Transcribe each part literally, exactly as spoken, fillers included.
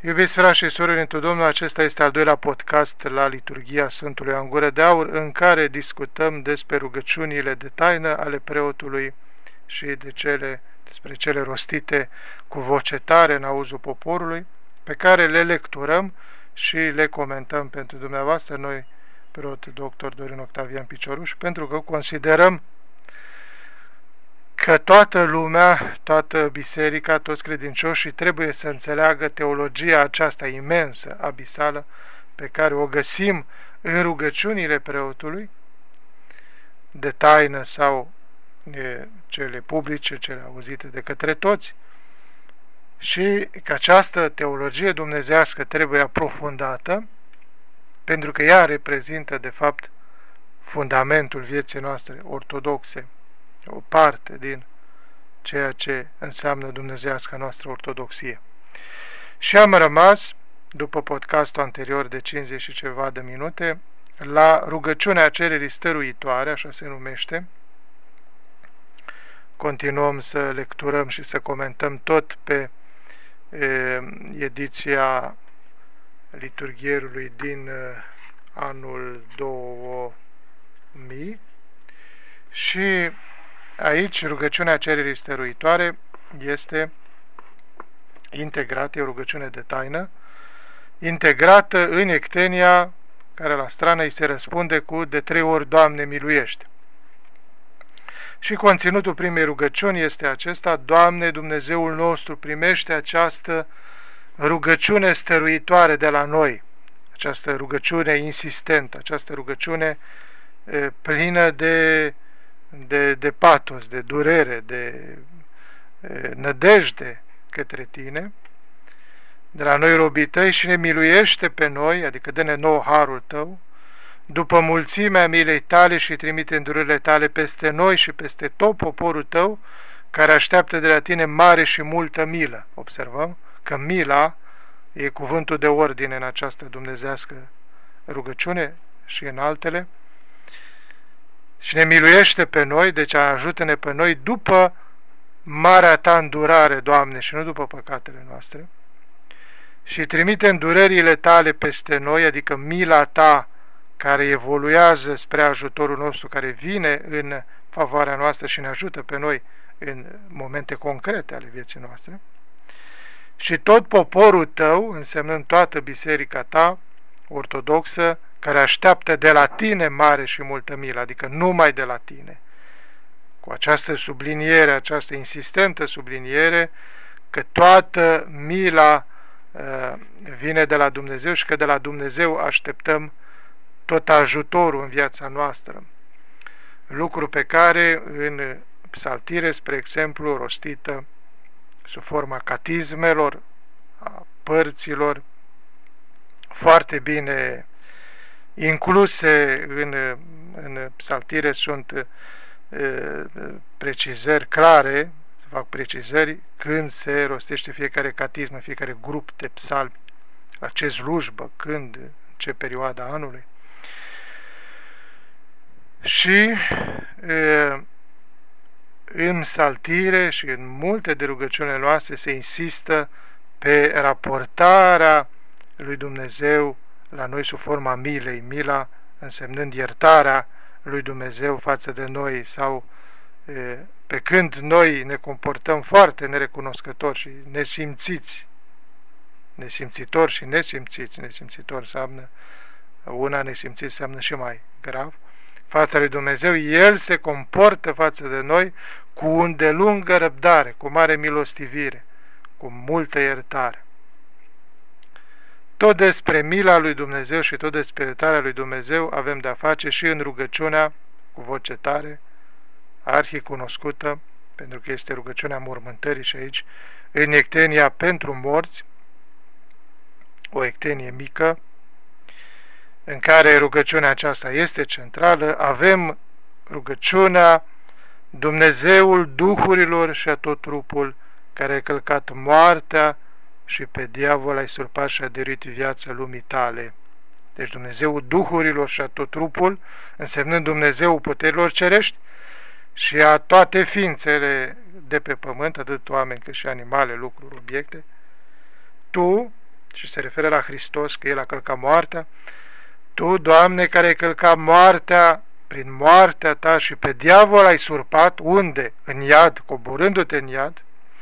Iubiți frați și surori întru Domnul, acesta este al doilea podcast la liturghia Sfântului Ioan Gură de Aur, în care discutăm despre rugăciunile de taină ale preotului și de cele, despre cele rostite cu voce tare în auzul poporului, pe care le lecturăm și le comentăm pentru dumneavoastră, noi, preot doctor Dorin Octavian Picioruș, pentru că considerăm că toată lumea, toată biserica, toți credincioșii trebuie să înțeleagă teologia aceasta imensă, abisală, pe care o găsim în rugăciunile preotului, de taină sau e, cele publice, cele auzite de către toți, și că această teologie dumnezească trebuie aprofundată, pentru că ea reprezintă, de fapt, fundamentul vieții noastre ortodoxe, o parte din ceea ce înseamnă dumnezeiasca noastră ortodoxie. Și am rămas, după podcastul anterior de cincizeci și ceva de minute, la rugăciunea cererii stăruitoare, așa se numește. Continuăm să lecturăm și să comentăm tot pe e, ediția liturghierului din e, anul două mii și aici rugăciunea cererii stăruitoare este integrată, e o rugăciune de taină, integrată în ectenia care la strană îi se răspunde cu de trei ori Doamne miluiește. Și conținutul primei rugăciuni este acesta: Doamne Dumnezeul nostru, primește această rugăciune stăruitoare de la noi, această rugăciune insistentă, această rugăciune e, plină de De, de patos, de durere, de e, nădejde către Tine, de la noi robii Tăi, și ne miluiește pe noi, adică dă-ne nou harul Tău, după mulțimea milei Tale, și trimite îndurările Tale peste noi și peste tot poporul Tău, care așteaptă de la Tine mare și multă milă. Observăm că mila e cuvântul de ordine în această dumnezească rugăciune și în altele. Și ne miluiește pe noi, deci ajută-ne pe noi după marea Ta îndurare, Doamne, și nu după păcatele noastre. Și trimite îndurările Tale peste noi, adică mila Ta care evoluează spre ajutorul nostru, care vine în favoarea noastră și ne ajută pe noi în momente concrete ale vieții noastre. Și tot poporul Tău, însemnând toată biserica Ta ortodoxă, care așteaptă de la Tine mare și multă milă, adică numai de la Tine. Cu această subliniere, această insistentă subliniere că toată mila uh, vine de la Dumnezeu și că de la Dumnezeu așteptăm tot ajutorul în viața noastră. Lucru pe care în psaltire, spre exemplu, rostită sub forma catismelor, a părților, foarte bine incluse în, în psaltire, sunt e, precizări clare, se fac precizări când se rostește fiecare catism, fiecare grup de psalmi, la ce slujbă, când, în ce perioada anului. Și e, în psaltire și în multe de rugăciunile noastre se insistă pe raportarea lui Dumnezeu la noi sub forma milei, mila însemnând iertarea lui Dumnezeu față de noi, sau e, pe când noi ne comportăm foarte nerecunoscători și nesimțiți, nesimțitori și nesimțiți, nesimțitori înseamnă una, nesimțiți înseamnă și mai grav, față lui Dumnezeu, El se comportă față de noi cu îndelungă răbdare, cu mare milostivire, cu multă iertare. Tot despre mila lui Dumnezeu și tot despre iertarea lui Dumnezeu avem de-a face și în rugăciunea cu voce tare, arhicunoscută, pentru că este rugăciunea mormântării și aici, în ectenia pentru morți, o ectenie mică, în care rugăciunea aceasta este centrală. Avem rugăciunea Dumnezeul duhurilor și a tot trupul, care a călcat moartea și pe diavol ai surpat și a dăruit viața lumii Tale. Deci Dumnezeul duhurilor și a tot trupul, însemnând Dumnezeul puterilor cerești și a toate ființele de pe pământ, atât oameni cât și animale, lucruri, obiecte, Tu și se referă la Hristos, că El a călcat moartea. Tu, Doamne, care ai călcat moartea, prin moartea ta și pe diavol ai surpat, unde? În iad, coborându-te în iad,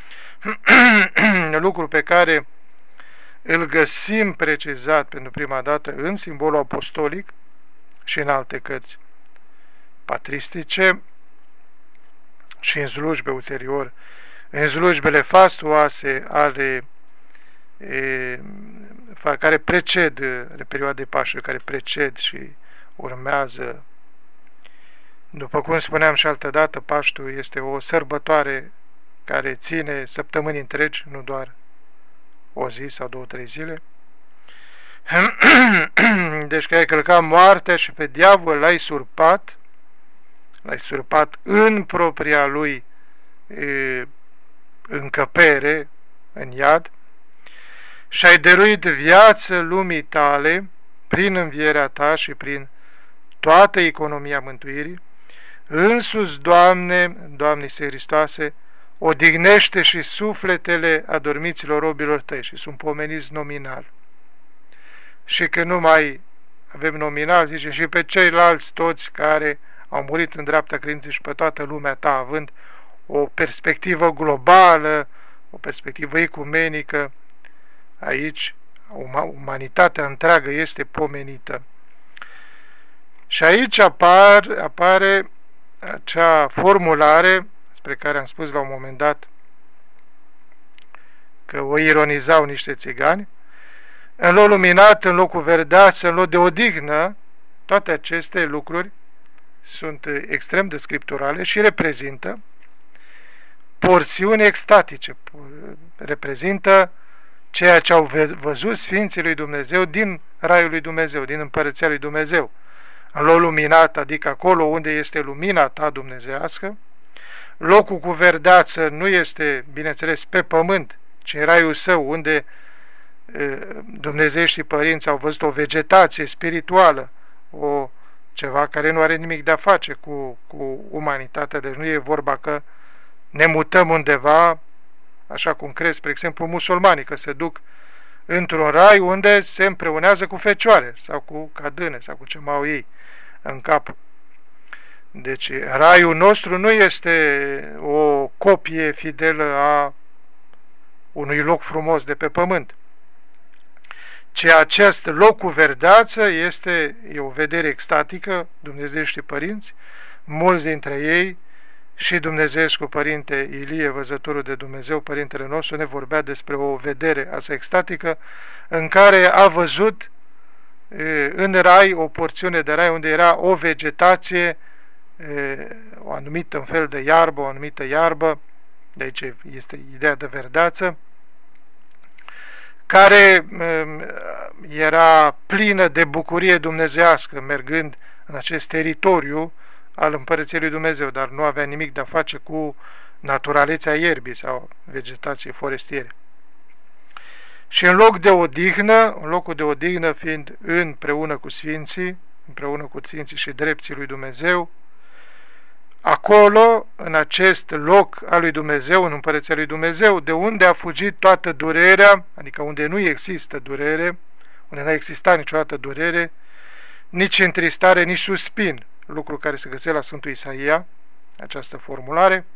lucru pe care îl găsim precizat pentru prima dată în simbolul apostolic și în alte cărți patristice și în slujbe ulterior, în slujbele fastuoase ale e, care preced perioadei Paștelor, care preced și urmează. După cum spuneam și altădată, Paștul este o sărbătoare care ține săptămâni întregi, nu doar o zi sau două, trei zile. Deci că ai călcat moartea și pe diavol l-ai surpat, l-ai surpat în propria lui e, încăpere, în iad, și ai dăruit viață lumii tale prin învierea ta și prin toată economia mântuirii. Însuți, Doamne, Doamne Iisuse Hristoase, odihnește și sufletele adormiților robilor tăi, și sunt pomeniți nominal. Și că nu mai avem nominal, zice, și pe ceilalți toți care au murit în dreapta credinței și pe toată lumea ta, având o perspectivă globală, o perspectivă ecumenică, aici umanitatea întreagă este pomenită. Și aici apar, apare acea formulare despre care am spus la un moment dat că o ironizau niște țigani: în loc luminat, în locul verdeaț, în loc de odihnă. Toate aceste lucruri sunt extrem de scripturale și reprezintă porțiuni extatice, reprezintă ceea ce au văzut Sfinții lui Dumnezeu din Raiul lui Dumnezeu, din Împărăția lui Dumnezeu. În loc luminat, adică acolo unde este lumina ta dumnezeiască. Locul cu verdeață nu este, bineînțeles, pe pământ, ci în Raiul Său, unde dumnezeieștii părinți au văzut o vegetație spirituală, o ceva care nu are nimic de a face cu, cu umanitatea. Deci nu e vorba că ne mutăm undeva, așa cum crezi, spre exemplu, musulmanii, că se duc într-un rai unde se împreunează cu fecioare sau cu cadâne sau cu ce mai au ei în cap. Deci raiul nostru nu este o copie fidelă a unui loc frumos de pe pământ, ci acest loc cu verdeață este e o vedere extatică, dumnezeiești părinți, mulți dintre ei, și dumnezeiești Părinte Ilie, văzătorul de Dumnezeu, Părintele nostru, ne vorbea despre o vedere asta extatică, în care a văzut în rai, o porțiune de rai unde era o vegetație, o anumită în fel de iarbă, o anumită iarbă, de aici este ideea de verdeață, care era plină de bucurie dumnezeiască, mergând în acest teritoriu al Împărăției lui Dumnezeu, dar nu avea nimic de a face cu naturalețea ierbii sau vegetației forestiere. Și în loc de odihnă, în locul de odihnă fiind împreună cu Sfinții, împreună cu Sfinții și drepții lui Dumnezeu, acolo, în acest loc al lui Dumnezeu, în Împărăția lui Dumnezeu, de unde a fugit toată durerea, adică unde nu există durere, unde nu a existat niciodată durere, nici întristare, nici suspin, lucru care se găsește la Sfântul Isaia, această formulare,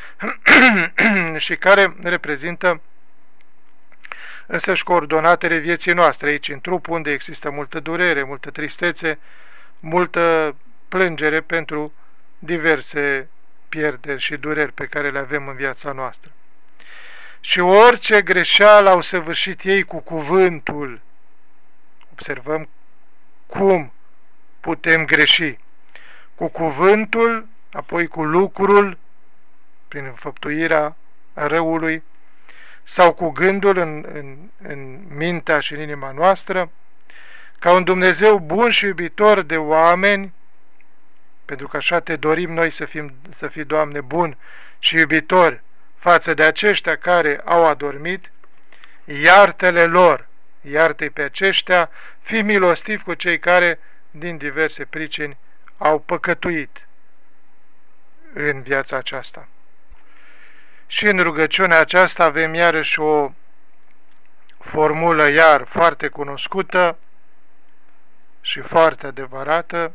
și care reprezintă însăși coordonatele vieții noastre aici, în trup, unde există multă durere, multă tristețe, multă plângere pentru diverse pierderi și dureri pe care le avem în viața noastră. Și orice greșeală au săvârșit ei cu cuvântul, observăm cum putem greși, cu cuvântul, apoi cu lucrul, prin înfăptuirea răului, sau cu gândul în, în, în mintea și în inima noastră, ca un Dumnezeu bun și iubitor de oameni, pentru că așa te dorim noi să fim, să fii, Doamne, bun și iubitor față de aceștia care au adormit, iartă-le lor, iartă-i pe aceștia, fii milostiv cu cei care, din diverse pricini, au păcătuit în viața aceasta. Și în rugăciunea aceasta avem iarăși o, formulă iar foarte cunoscută și foarte adevărată,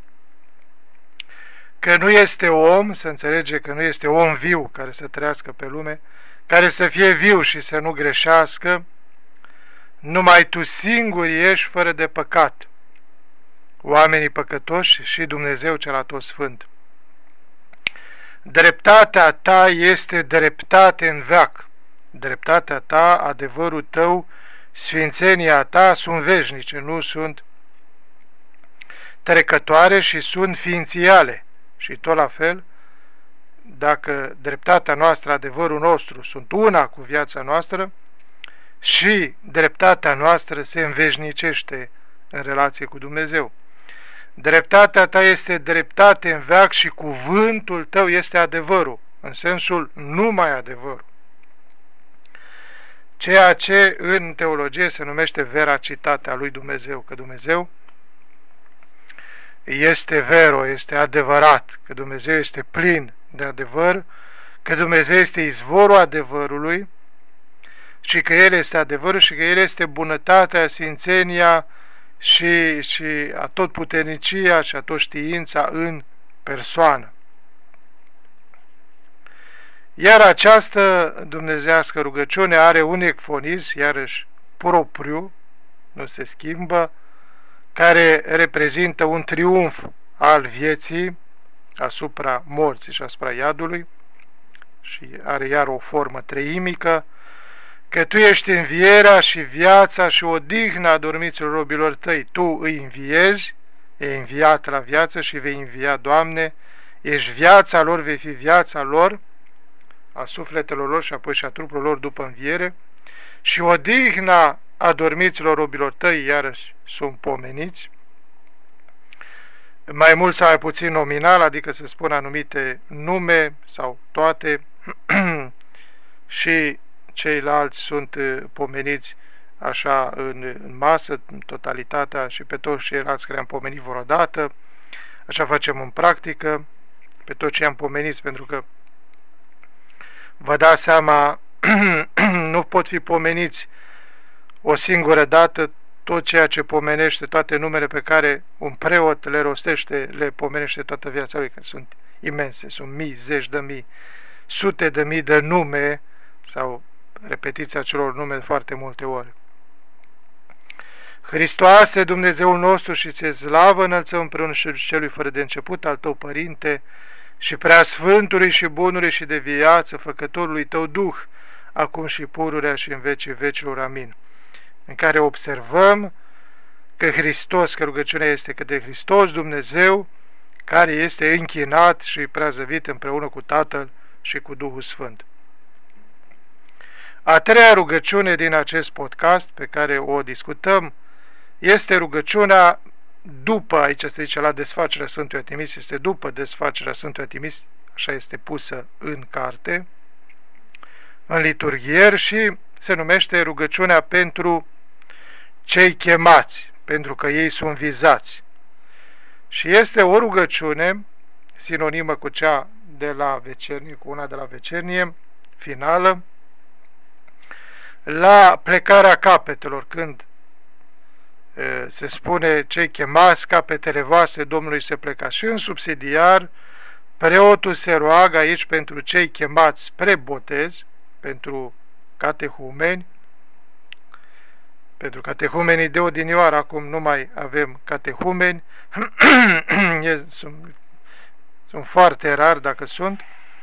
că nu este om, să înțelege că nu este om viu care să trăiască pe lume, care să fie viu și să nu greșească, numai tu singur ești fără de păcat, oamenii păcătoși și Dumnezeu cel atotsfânt. Dreptatea ta este dreptate în veac, dreptatea ta, adevărul tău, sfințenia ta sunt veșnice, nu sunt trecătoare și sunt ființiale. Și tot la fel, dacă dreptatea noastră, adevărul nostru sunt una cu viața noastră, și dreptatea noastră se înveșnicește în relație cu Dumnezeu. Dreptatea ta este dreptate în veac și cuvântul tău este adevărul, în sensul numai adevărul. Ceea ce în teologie se numește veracitatea lui Dumnezeu, că Dumnezeu este vero, este adevărat, că Dumnezeu este plin de adevăr, că Dumnezeu este izvorul adevărului și că El este adevărul și că El este bunătatea, sfințenia și, și atotputernicia și atotștiința în persoană. Iar această dumnezeiască rugăciune are un ecfonism, iarăși propriu, nu se schimbă, care reprezintă un triumf al vieții asupra morții și asupra iadului și are iar o formă treimică, că Tu ești învierea și viața și odihna adormiților robilor Tăi. Tu îi înviezi, e înviat la viață și vei învia, Doamne, ești viața lor, vei fi viața lor, a sufletelor lor și apoi și a trupurilor lor după înviere, și odihna adormiților robilor Tăi, iarăși sunt pomeniți, mai mult sau mai puțin nominal, adică se spun anumite nume sau toate, și ceilalți sunt pomeniți așa în, în masă, în totalitatea, și pe toți ceilalți care am pomenit vreodată. Așa facem în practică, pe toți cei am pomeniți, pentru că vă dați seama, nu pot fi pomeniți o singură dată. Tot ceea ce pomenește, toate numele pe care un preot le rostește, le pomenește toată viața lui, că sunt imense, sunt mii, zeci de mii, sute de mii de nume sau repetiția celor nume foarte multe ori. Hristoase, Dumnezeul nostru, și ție slavă înălțăm împreună și celui fără de început al Tău, Părinte, și Preasfântului și Bunului și de viață, Făcătorului Tău Duh, acum și pururea și în vecii vecilor. Amin. În care observăm că Hristos, că rugăciunea este că de Hristos Dumnezeu, care este închinat și preazăvit împreună cu Tatăl și cu Duhul Sfânt. A treia rugăciune din acest podcast pe care o discutăm este rugăciunea după, aici se zice la desfacerea Sfântului Atimis, este după desfacerea Sfântului Atimis, așa este pusă în carte, în liturghier, și se numește rugăciunea pentru cei chemați, pentru că ei sunt vizați. Și este o rugăciune sinonimă cu cea de la vecernie, cu una de la vecernie, finală, la plecarea capetelor, când e, se spune cei chemați, capetele voastre Domnului se pleca. Și în subsidiar, preotul se roagă aici pentru cei chemați spre botez, pentru catehumeni, pentru catehumenii de odinioară. Acum nu mai avem catehumeni, sunt, sunt foarte rari dacă sunt.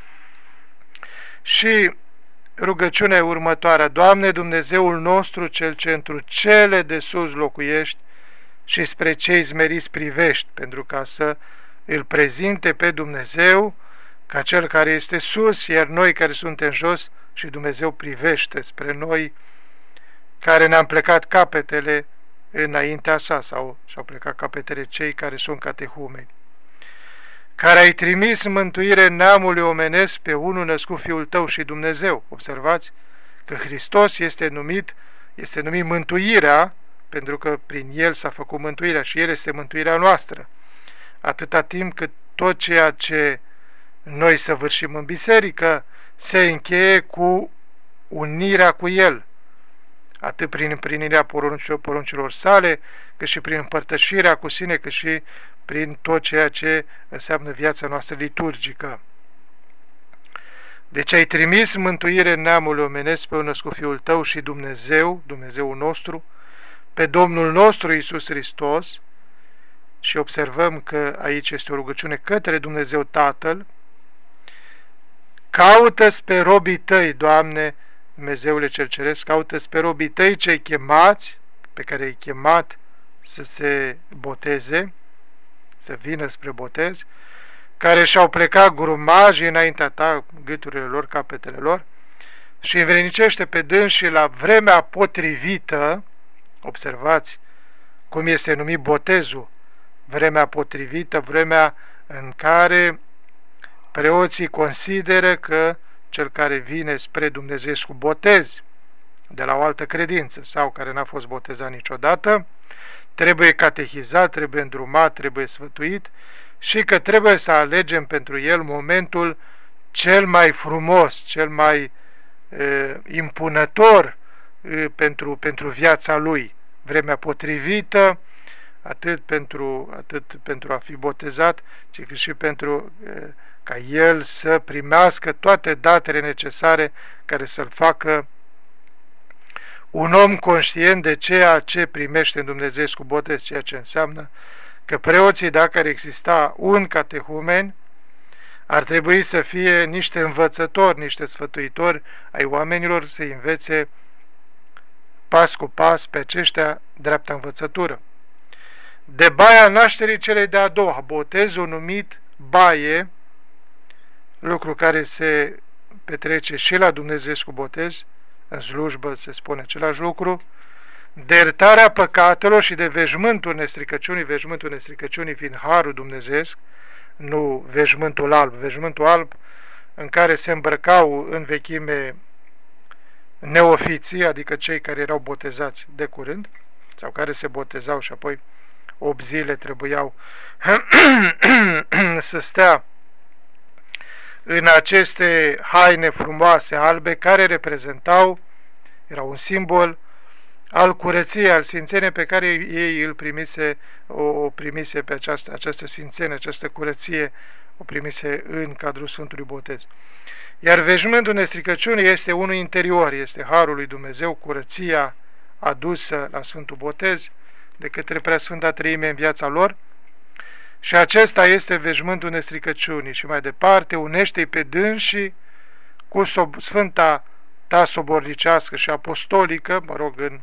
Și rugăciunea următoare: Doamne, Dumnezeul nostru, Cel ce întru cele de sus locuiești și spre cei zmeriți privești, pentru ca să îl prezinte pe Dumnezeu ca Cel care este sus, iar noi care suntem jos, și Dumnezeu privește spre noi care ne-am plecat capetele înaintea sa, sau și-au plecat capetele cei care sunt catehumeni, care ai trimis mântuire neamului omenesc pe unul născut Fiul Tău și Dumnezeu. Observați că Hristos este numit, este numit mântuirea, pentru că prin El s-a făcut mântuirea și El este mântuirea noastră. Atâta timp cât tot ceea ce noi săvârșim în biserică se încheie cu unirea cu El. atât prin împlinirea poruncilor, poruncilor sale, cât și prin împărtășirea cu sine, cât și prin tot ceea ce înseamnă viața noastră liturgică. Deci ai trimis mântuire în neamul omenesc pe un născut Fiul Tău și Dumnezeu, Dumnezeul nostru, pe Domnul nostru Iisus Hristos, și observăm că aici este o rugăciune către Dumnezeu Tatăl. Caută-ți pe robii Tăi, Doamne, Dumnezeule cel Ceresc, caută-ți pe robii Tăi cei chemați, pe care i-ai chemat să se boteze, să vină spre botez, care și-au plecat grumajii înaintea Ta, gâturile lor, capetele lor, și învrednicește pe dânsii la vremea potrivită. Observați cum este numit botezul, vremea potrivită, vremea în care preoții consideră că cel care vine spre Dumnezeu cu botez de la o altă credință sau care n-a fost botezat niciodată, trebuie catehizat, trebuie îndrumat, trebuie sfătuit și că trebuie să alegem pentru el momentul cel mai frumos, cel mai e, impunător e, pentru, pentru viața lui, vremea potrivită, atât pentru, atât pentru a fi botezat, ci și pentru e, ca el să primească toate datele necesare care să-l facă un om conștient de ceea ce primește în Dumnezeu cu botez, ceea ce înseamnă că preoții, dacă ar exista un catehumen, ar trebui să fie niște învățători, niște sfătuitori ai oamenilor, să învețe pas cu pas pe aceștia dreapta învățătură. De baia nașterii celei de-a doua, botezul numit baie, lucru care se petrece și la Dumnezeu cu botez, în slujbă se spune același lucru, de iertarea păcatelor și de veșmântul nestricăciunii, veșmântul nestricăciunii fiind harul dumnezeiesc, nu veșmântul alb, veșmântul alb în care se îmbrăcau în vechime neofiții, adică cei care erau botezați de curând, sau care se botezau și apoi opt zile trebuiau să stea în aceste haine frumoase albe care reprezentau, era un simbol al curăției, al sfințeniei pe care ei îl primise, o, o primise pe această, această sfințenie, această curăție, o primise în cadrul Sfântului Botez. Iar veșmântul nestricăciunii este unul interior, este harul lui Dumnezeu, curăția adusă la Sfântul Botez de către Preasfânta Treime în viața lor, și acesta este veșmântul nestricăciunii. Și mai departe, unește-i pe dânsii cu sob, Sfânta Ta sobornicească și apostolică, mă rog, în,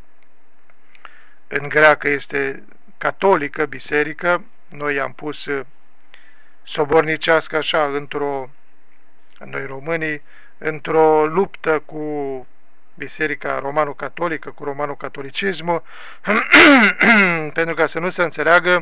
în greacă este catolică, biserică, noi am pus sobornicească așa, într-o, noi românii, într-o luptă cu biserica romano-catolică, cu romano-catolicismul, pentru ca să nu se înțeleagă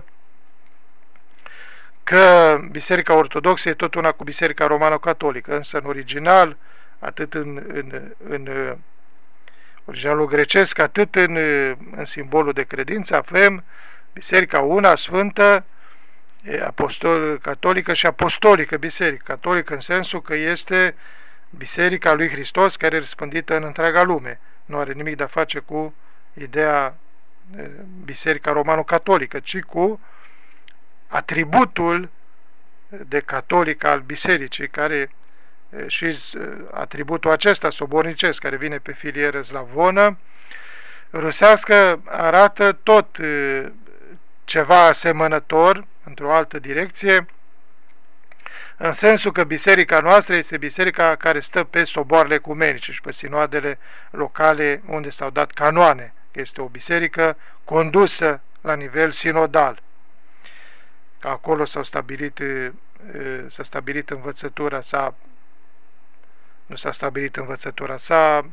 că Biserica Ortodoxă e tot una cu Biserica Romano-Catolică, însă în original, atât în, în, în originalul grecesc, atât în, în simbolul de credință, avem Biserica una, Sfântă, apostol, catolică și apostolică biserică. Catolică în sensul că este Biserica lui Hristos care e răspândită în întreaga lume. Nu are nimic de a face cu ideea Biserica Romano-Catolică, ci cu atributul de catolic al bisericii, care și atributul acesta sobornicesc, care vine pe filieră slavonă, rusească, arată tot ceva asemănător, într-o altă direcție, în sensul că biserica noastră este biserica care stă pe soboarele ecumenice și pe sinoadele locale unde s-au dat canoane. Este o biserică condusă la nivel sinodal. Acolo s-au stabilit, s-a stabilit învățătura, s-a, nu s-a stabilit învățătura, s-a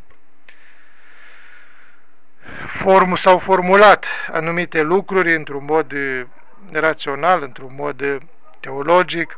formu, s-au formulat anumite lucruri într-un mod rațional, într-un mod teologic,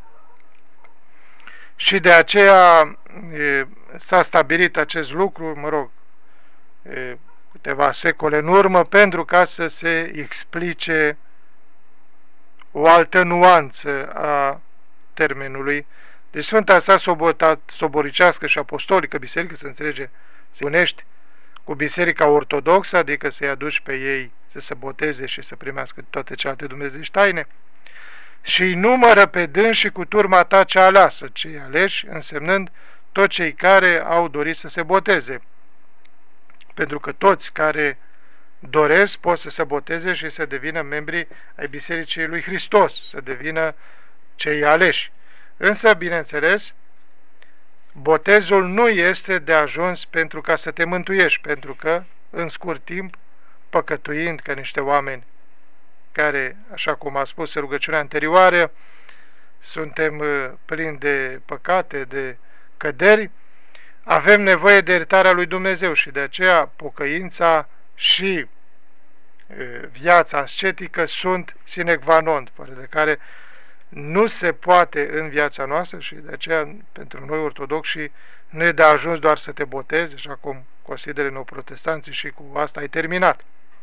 și de aceea s-a stabilit acest lucru, mă rog, e, câteva secole în urmă, pentru ca să se explice o altă nuanță a termenului. Deci Sfânta sa sobornicească și apostolică biserică, se înțelege, se unești cu Biserica Ortodoxă, adică să-i aduci pe ei să se boteze și să primească toate celelalte dumnezeiești taine, și îi numără pe dânsi cu turma ta cea aleasă, cei aleși, însemnând toți cei care au dorit să se boteze. Pentru că toți care doresc pot să se boteze și să devină membri ai Bisericii lui Hristos, să devină cei aleși. Însă, bineînțeles, botezul nu este de ajuns pentru ca să te mântuiești, pentru că, în scurt timp, păcătuind ca niște oameni care, așa cum a spus în rugăciunea anterioară, suntem plini de păcate, de căderi, avem nevoie de iertarea lui Dumnezeu și de aceea pocăința și viața ascetică sunt sine qua non, fără de care nu se poate în viața noastră, și de aceea pentru noi ortodoxi nu e de ajuns doar să te botezi, așa cum consideră neoprotestanții, și cu asta ai terminat.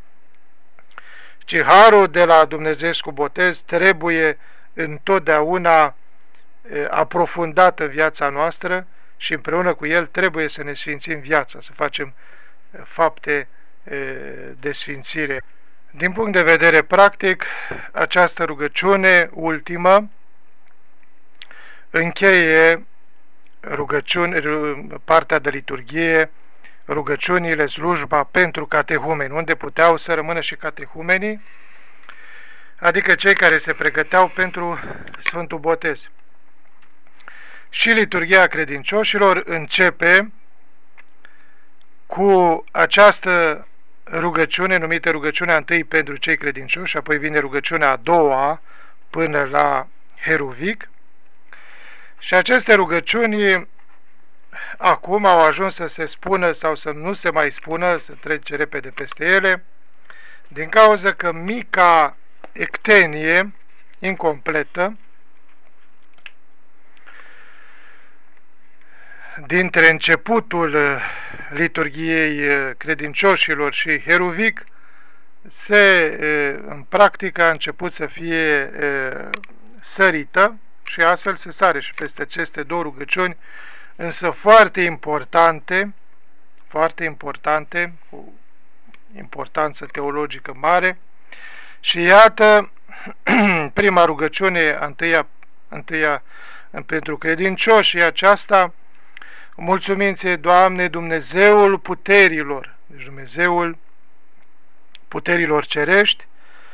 Ci harul de la dumnezeescu botez trebuie întotdeauna aprofundat în viața noastră și împreună cu el trebuie să ne sfințim viața, să facem fapte de sfințire. Din punct de vedere practic, această rugăciune ultimă încheie rugăciuni, partea de liturghie, rugăciunile, slujba pentru catehumeni, unde puteau să rămână și catehumenii, adică cei care se pregăteau pentru Sfântul Botez. Și liturghia credincioșilor începe cu această rugăciune numită rugăciunea întâi pentru cei credincioși, apoi vine rugăciunea a doua până la Heruvic, și aceste rugăciuni acum au ajuns să se spună sau să nu se mai spună, să trece repede peste ele, din cauza că mica ectenie incompletă dintre începutul liturghiei credincioșilor și Heruvic se, în practică, a început să fie sărită și astfel se sare și peste aceste două rugăciuni, însă foarte importante, foarte importante, cu importanță teologică mare. Și iată, prima rugăciune, întâia, întâia pentru credincioși, e aceasta: mulțumințe, Doamne, Dumnezeul puterilor, deci Dumnezeul puterilor cerești,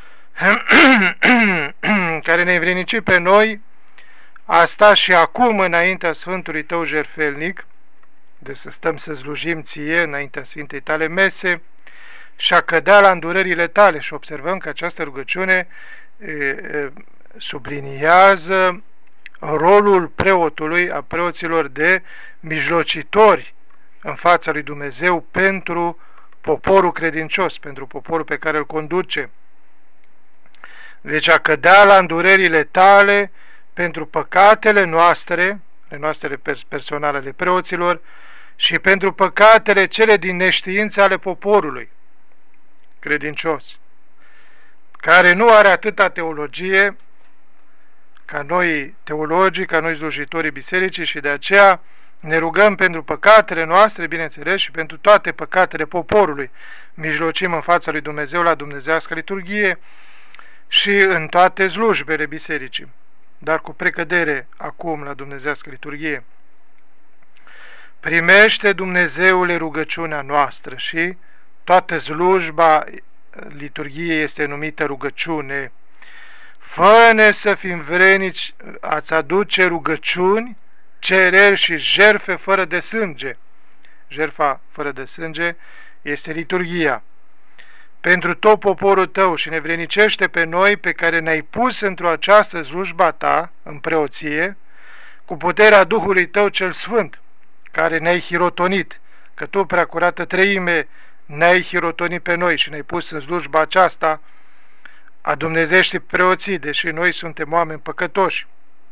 care ne învrednici pe noi asta și acum înaintea Sfântului Tău jertfelnic, de să stăm să slujim Ție înaintea Sfintei Tale mese și a cădea la îndurările Tale. Și observăm că această rugăciune e, e, subliniază rolul preotului, a preoților de mijlocitori în fața lui Dumnezeu pentru poporul credincios, pentru poporul pe care îl conduce. Deci a cădea la îndurările Tale pentru păcatele noastre, ale noastre personale, ale preoților, și pentru păcatele cele din neștiință ale poporului credincios, care nu are atâta teologie ca noi teologii, ca noi slujitorii bisericii, și de aceea ne rugăm pentru păcatele noastre, bineînțeles, și pentru toate păcatele poporului. Mijlocim în fața lui Dumnezeu la dumnezeiască liturghie și în toate slujbele bisericii, dar cu precădere acum la dumnezeiască liturghie. Primește, Dumnezeule, rugăciunea noastră, și toată slujba liturghiei este numită rugăciune. Fă-ne să fim vrenici a-ți aduce rugăciuni, cereri și jertfe fără de sânge. Jertfa fără de sânge este liturghia. Pentru tot poporul Tău, și ne vrenicește pe noi pe care ne-ai pus într-o această slujba Ta, în preoție, cu puterea Duhului Tău cel Sfânt, care ne-ai hirotonit, că Tu, Preacurată Treime, ne-ai hirotonit pe noi și ne-ai pus în slujba aceasta a dumnezeieștii preoții, deși noi suntem oameni păcătoși.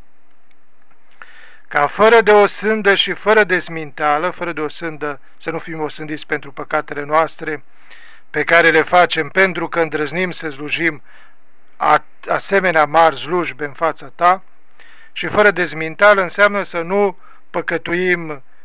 Ca fără de o sândă și fără de sminteală, fără de o sândă, să nu fim osândiți pentru păcatele noastre, pe care le facem pentru că îndrăznim să slujim asemenea mari slujbe în fața Ta, și fără de sminteală înseamnă să nu păcătuim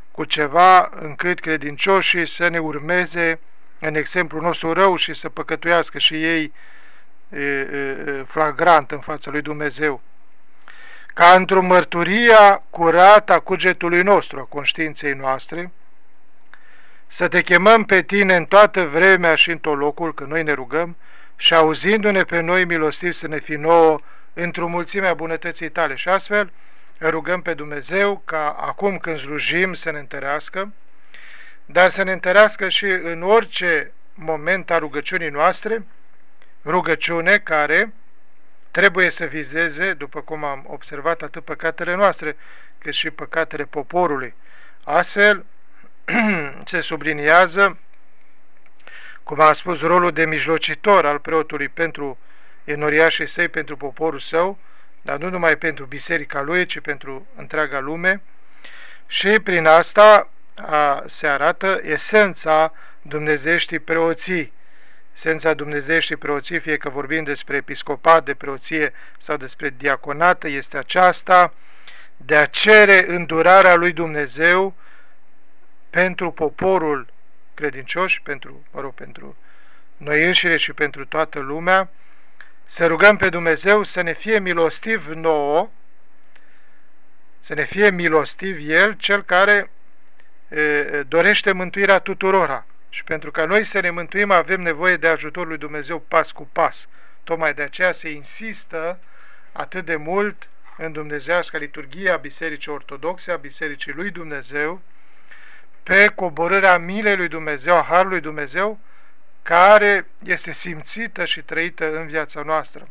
cu ceva încât credincioșii să ne urmeze în exemplul nostru rău și să păcătuiască și ei e, e, flagrant în fața lui Dumnezeu. Ca într-o mărturia curată a cugetului nostru, a conștiinței noastre, să te chemăm pe tine în toată vremea și în tot locul, că noi ne rugăm, și auzindu-ne pe noi milostiv să ne fi nouă într-o mulțime a bunătății tale. Și astfel rugăm pe Dumnezeu ca acum când slujim să ne întărească, dar să ne întărească și în orice moment a rugăciunii noastre, rugăciune care trebuie să vizeze, după cum am observat, atât păcatele noastre, cât și păcatele poporului. Astfel se subliniază, cum am spus, rolul de mijlocitor al preotului pentru enoriașii săi, pentru poporul său, dar nu numai pentru biserica lui, ci pentru întreaga lume. Și prin asta a, se arată esența dumnezeieștii preoții. Esența dumnezeieștii preoții, fie că vorbim despre episcopat, de preoție sau despre diaconată, este aceasta de a cere îndurarea lui Dumnezeu pentru poporul credincios, pentru, mă rog, pentru noi înșine și pentru toată lumea, să rugăm pe Dumnezeu să ne fie milostiv nouă, să ne fie milostiv El, Cel care e, dorește mântuirea tuturora. Și pentru ca noi să ne mântuim avem nevoie de ajutorul lui Dumnezeu pas cu pas. Tocmai de aceea se insistă atât de mult în dumnezeiasca liturghie a Bisericii Ortodoxe, a Bisericii lui Dumnezeu, pe coborârea milei lui Dumnezeu, a harului lui Dumnezeu, care este simțită și trăită în viața noastră.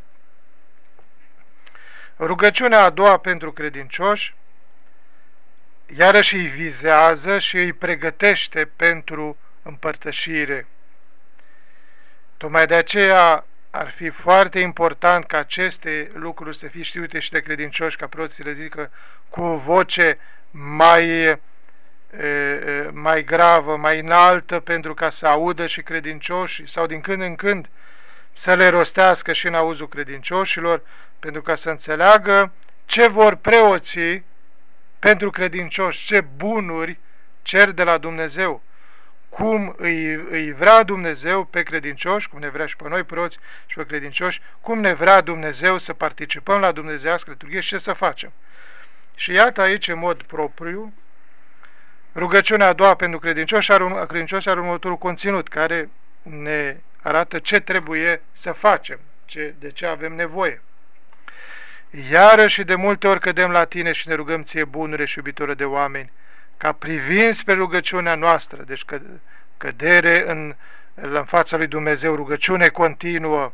Rugăciunea a doua pentru credincioși, iarăși îi vizează și îi pregătește pentru împărtășire. Tocmai de aceea ar fi foarte important ca aceste lucruri să fie știute și de credincioși, ca preoții le zică cu voce mai mai gravă, mai înaltă, pentru ca să audă și credincioșii, sau din când în când să le rostească și în auzul credincioșilor, pentru ca să înțeleagă ce vor preoții pentru credincioși, ce bunuri cer de la Dumnezeu, cum îi, îi vrea Dumnezeu pe credincioși, cum ne vrea și pe noi preoți și pe credincioși, cum ne vrea Dumnezeu să participăm la dumnezeiască liturghie și ce să facem. Și iată aici, în mod propriu, rugăciunea a doua pentru credincioși are, credincioși are următorul conținut, care ne arată ce trebuie să facem, ce, de ce avem nevoie. Iarăși de multe ori cădem la tine și ne rugăm ție, bunule și iubitoră de oameni, ca privind spre rugăciunea noastră, deci că, cădere în, în fața lui Dumnezeu, rugăciune continuă,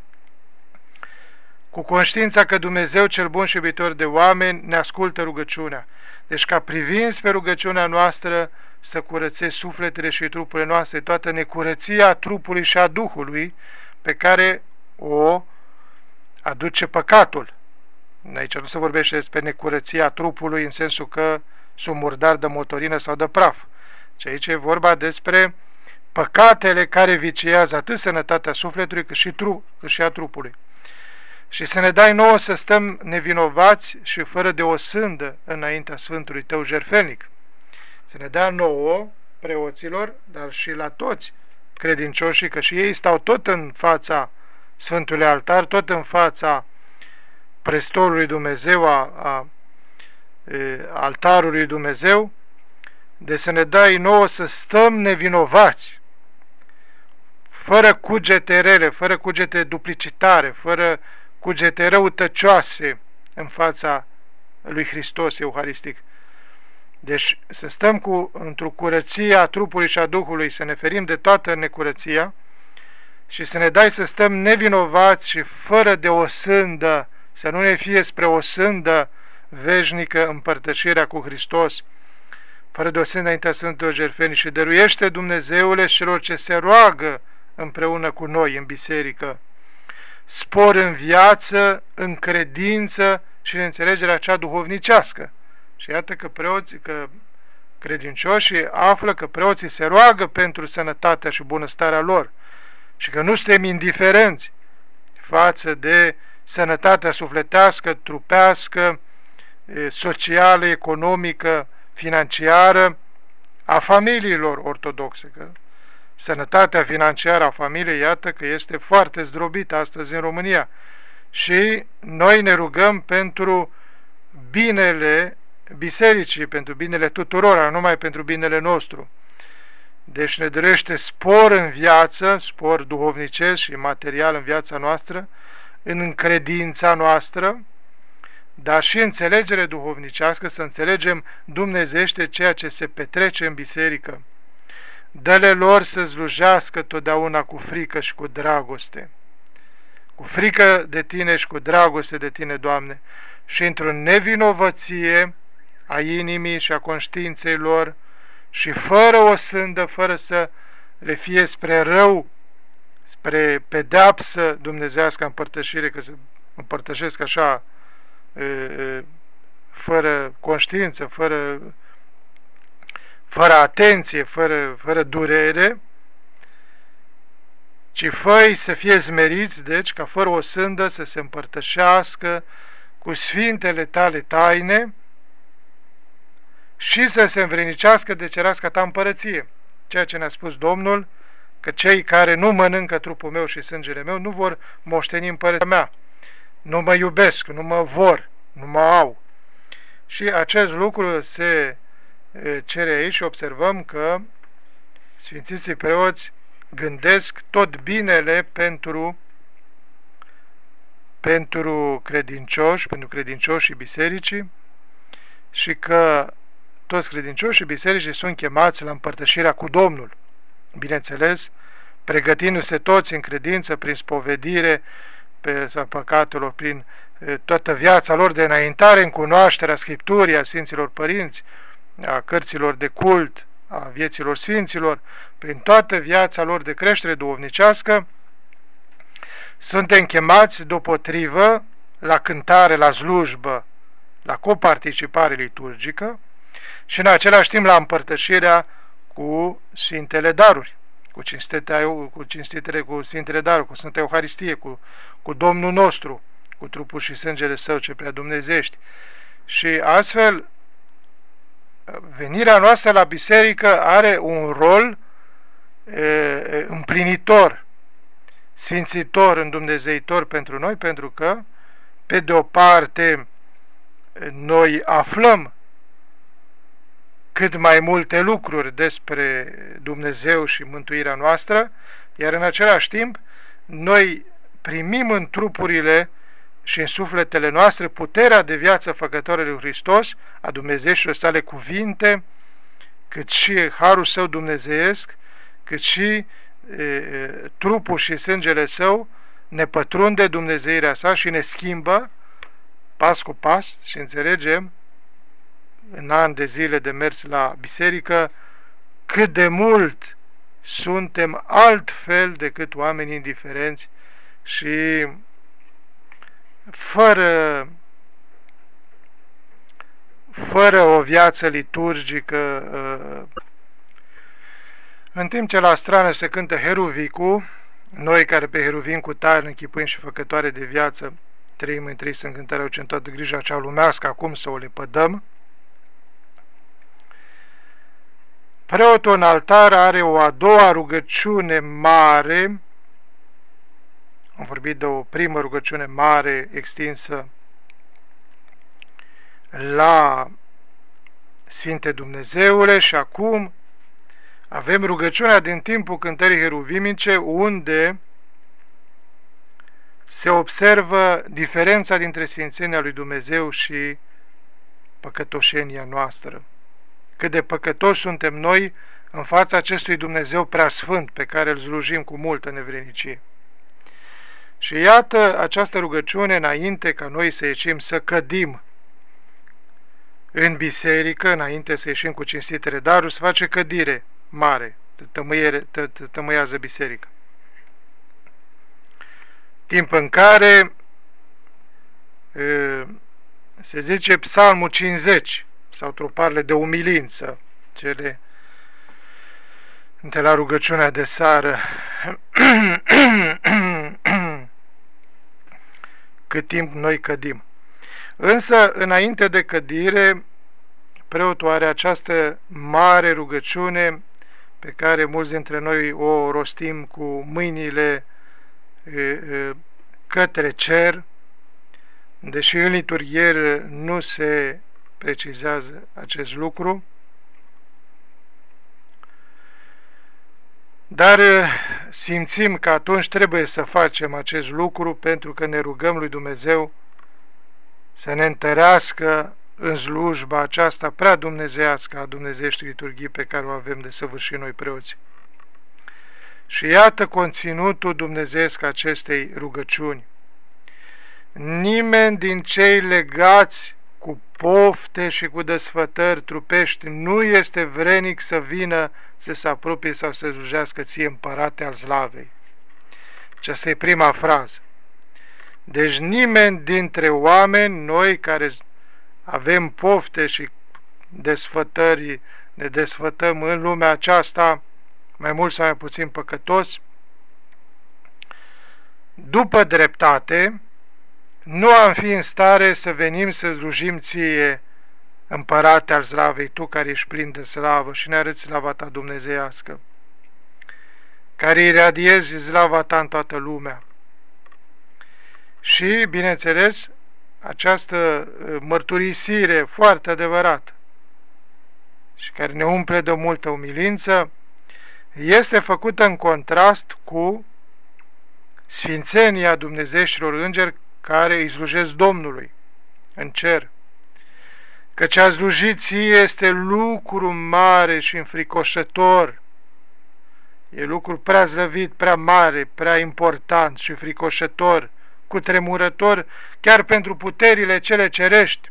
cu conștiința că Dumnezeu cel bun și iubitor de oameni ne ascultă rugăciunea. Deci ca privind spre rugăciunea noastră să curățesc sufletele și trupurile noastre, toată necurăția trupului și a Duhului pe care o aduce păcatul. Aici nu se vorbește despre necurăția trupului în sensul că sunt murdar de motorină sau de praf, ci aici e vorba despre păcatele care viciază atât sănătatea sufletului cât și, tru, cât și a trupului. Și să ne dai nouă să stăm nevinovați și fără de o sândă înaintea Sfântului Tău jertfelnic. Să ne dea nouă, preoților, dar și la toți credincioșii, că și ei stau tot în fața Sfântului Altar, tot în fața prestolului Dumnezeu, a, a e, altarului Dumnezeu, de să ne dai nouă să stăm nevinovați, fără cugete rele, fără cugete duplicitare, fără cugete răutăcioase în fața lui Hristos Euharistic. Deci să stăm cu, într-o curăție a trupului și a Duhului, să ne ferim de toată necurăția și să ne dai să stăm nevinovați și fără de o sândă, să nu ne fie spre o sândă veșnică împărtășirea cu Hristos, fără de o sândă înaintea Sfântului Jertfenic, și dăruiește, Dumnezeule, celor ce se roagă împreună cu noi în biserică spor în viață, în credință și în înțelegerea cea duhovnicească. Și iată că preoții, că credincioșii află că preoții se roagă pentru sănătatea și bunăstarea lor și că nu suntem indiferenți față de sănătatea sufletească, trupească, socială, economică, financiară a familiilor ortodoxe, că sănătatea financiară a familiei, iată că este foarte zdrobită astăzi în România. Și noi ne rugăm pentru binele bisericii, pentru binele tuturora, nu numai pentru binele nostru. Deci ne dorește spor în viață, spor duhovnicesc și material în viața noastră, în încredința noastră, dar și înțelegere duhovnicească, să înțelegem dumnezeiește ceea ce se petrece în biserică. Dă-le lor să slujească totdeauna cu frică și cu dragoste. Cu frică de Tine și cu dragoste de Tine, Doamne, și într-o nevinovăție a inimii și a conștiinței lor și fără o sândă, fără să le fie spre rău, spre pedeapsă dumnezească împărtășire, că se împărtășesc așa fără conștiință, fără, fără atenție, fără, fără durere, ci fă-i să fie smeriți, deci, ca fără o sândă să se împărtășească cu sfintele tale taine și să se învrenicească de cereasca ta împărăție. Ceea ce ne-a spus Domnul, că cei care nu mănâncă trupul meu și sângele meu nu vor moșteni împărăția mea. Nu mă iubesc, nu mă vor, nu mă au. Și acest lucru se cere aici și observăm că Sfințiții preoți gândesc tot binele pentru, pentru credincioși, pentru credincioșii bisericii și că toți credincioșii bisericii sunt chemați la împărtășirea cu Domnul. Bineînțeles, pregătindu-se toți în credință, prin spovedire, pe păcatelor, prin toată viața lor de înaintare în cunoașterea Scripturii, a Sfinților Părinți, a cărților de cult, a vieților Sfinților, prin toată viața lor de creștere duhovnicească, suntem chemați deopotrivă la cântare, la slujbă, la coparticipare liturgică și în același timp la împărtășirea cu Sfintele Daruri, cu cinstitele, cu, cinstitele, cu Sfintele Daruri, cu Sfânta Euharistie, cu, cu Domnul nostru, cu trupul și sângele Său ce prea dumnezeiești. Și astfel, venirea noastră la biserică are un rol e, împlinitor, sfințitor, îndumnezeitor pentru noi, pentru că, pe de o parte, noi aflăm cât mai multe lucruri despre Dumnezeu și mântuirea noastră, iar în același timp, noi primim în trupurile și în sufletele noastre puterea de viață făcătoare lui Hristos, a dumnezeieștilor sale cuvinte, cât și harul Său dumnezeiesc, cât și e, trupul și sângele Său ne pătrunde dumnezeirea Sa și ne schimbă pas cu pas și înțelegem în ani de zile de mers la biserică cât de mult suntem altfel decât oameni indiferenți și fără, fără o viață liturgică. În timp ce la strană se cântă Heruvicul, noi care pe Heruvim cu taină închipuim și făcătoare de viață trăim întris în cântarea în toată grija cea lumească, acum să o lepădăm. Preotul în altar are o a doua rugăciune mare. Am vorbit de o primă rugăciune mare, extinsă la Sfinte Dumnezeule și acum avem rugăciunea din timpul cântării heruvimice, unde se observă diferența dintre sfințenia lui Dumnezeu și păcătoșenia noastră. Cât de păcătoși suntem noi în fața acestui Dumnezeu preasfânt pe care îl slujim cu multă nevrenicie. Și iată această rugăciune înainte ca noi să ieșim să cădim în biserică, înainte să ieșim cu cinstitele daruri, să face cădire mare, tămâiază biserica. Timp în care se zice Psalmul cincizeci sau troparele de umilință, cele de la rugăciunea de seară, cât timp noi cădim. Însă, înainte de cădire, preotul are această mare rugăciune pe care mulți dintre noi o rostim cu mâinile către cer, deși în liturghie nu se precizează acest lucru. Dar simțim că atunci trebuie să facem acest lucru pentru că ne rugăm lui Dumnezeu să ne întărească în slujba aceasta prea dumnezeiască a dumnezeieștii liturghii pe care o avem de săvârșit noi preoți. Și iată conținutul dumnezeiesc acestei rugăciuni. Nimeni din cei legați cu pofte și cu desfătări trupești nu este vrenic să vină să se apropie sau să slujească ție, împărate al slavei. Aceasta e prima frază. Deci nimeni dintre oameni, noi care avem pofte și desfătări, ne desfătăm în lumea aceasta, mai mult sau mai puțin păcătos, după dreptate, nu am fi în stare să venim să slujim ție, împărate al slavei, tu care ești plin de slavă și ne arăți slava ta dumnezeiască, care iradiezi slava ta în toată lumea. Și, bineînțeles, această mărturisire foarte adevărată și care ne umple de multă umilință, este făcută în contrast cu sfințenia dumnezeieștilor îngeri care îi slujesc Domnului în cer. Căci a sluji ție este lucru mare și înfricoșător. E lucru prea slăvit, prea mare, prea important și fricoșător, cutremurător, chiar pentru puterile cele cerești.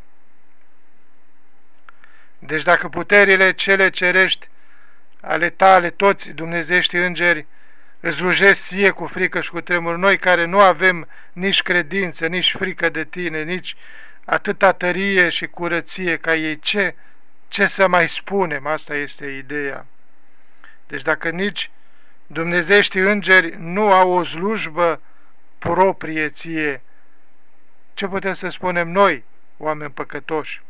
Deci dacă puterile cele cerești ale tale, toți dumnezeiești îngeri, îți slujesc ție cu frică și cu tremur, noi care nu avem nici credință, nici frică de tine, nici atâta tărie și curăție ca ei, ce, ce să mai spunem? Asta este ideea. Deci dacă nici dumnezeiești îngeri nu au o slujbă proprie ție, ce putem să spunem noi, oameni păcătoși?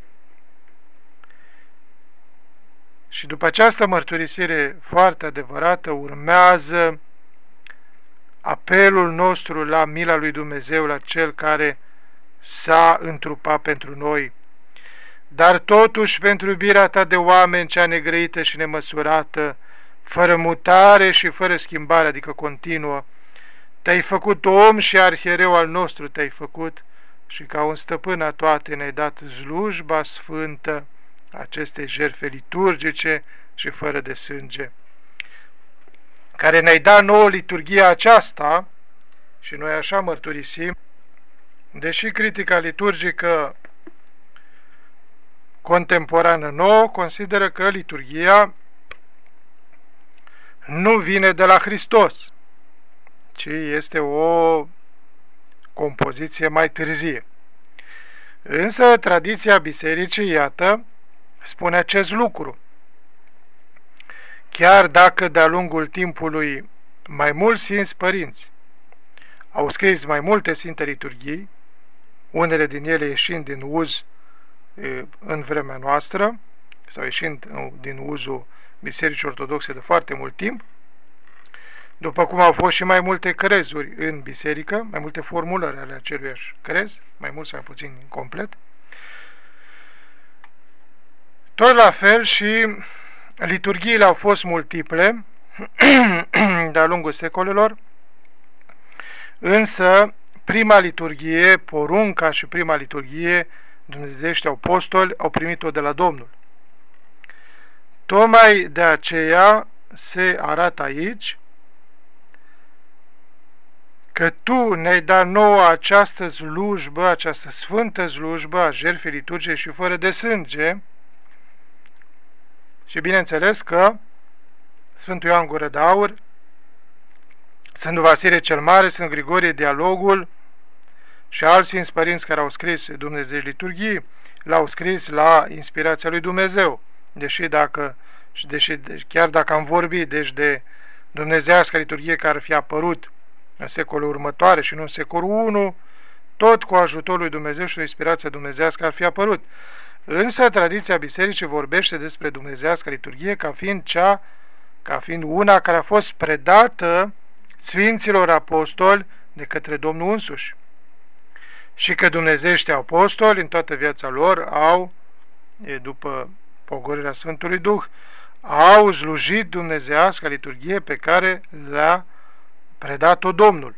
Și după această mărturisire foarte adevărată urmează apelul nostru la mila lui Dumnezeu, la Cel care s-a întrupat pentru noi. Dar totuși pentru iubirea ta de oameni cea negrăită și nemăsurată, fără mutare și fără schimbare, adică continuă, te-ai făcut om și arhiereu al nostru te-ai făcut și ca un stăpân a toate ne-ai dat slujba sfântă acestei jertfe liturgice și fără de sânge, care ne-ai dat nouă liturghia aceasta și noi așa mărturisim, deși critica liturgică contemporană nouă consideră că liturghia nu vine de la Hristos, ci este o compoziție mai târzie. Însă tradiția bisericii, iată, spune acest lucru. Chiar dacă de-a lungul timpului mai mulți sfinți părinți au scris mai multe sfinte liturghii, unele din ele ieșind din uz în vremea noastră, sau ieșind din uzul Bisericii Ortodoxe de foarte mult timp, după cum au fost și mai multe crezuri în biserică, mai multe formulări ale aceluiași crez, mai mult sau mai puțin complet, tot la fel și liturghiile au fost multiple de-a lungul secolelor, însă prima liturghie, porunca și prima liturghie, dumnezeiești apostoli au primit-o de la Domnul. Tocmai de aceea se arată aici că tu ne-ai dat nouă această slujbă, această sfântă slujbă a jertfei liturgice și fără de sânge. Și bineînțeles că Sfântul Ioan Gură de Aur, Sfântul Vasile cel Mare, Sfântul Grigorie Dialogul și alți sfinți părinți care au scris Dumnezeu liturghii, l-au scris la inspirația lui Dumnezeu. Deși dacă, deși, chiar dacă am vorbit deci de dumnezeiască liturghie care ar fi apărut în secolul următoare și nu în secolul unu, tot cu ajutorul lui Dumnezeu și cu inspirația dumnezeiască ar fi apărut. Însă tradiția bisericii vorbește despre dumnezeiasca liturghie ca fiind cea, ca fiind una care a fost predată Sfinților Apostoli de către Domnul însuși. Și că dumnezeiești apostoli în toată viața lor au, e după pogorârea Sfântului Duh, au slujit dumnezeiasca liturghie pe care le-a predat-o Domnul.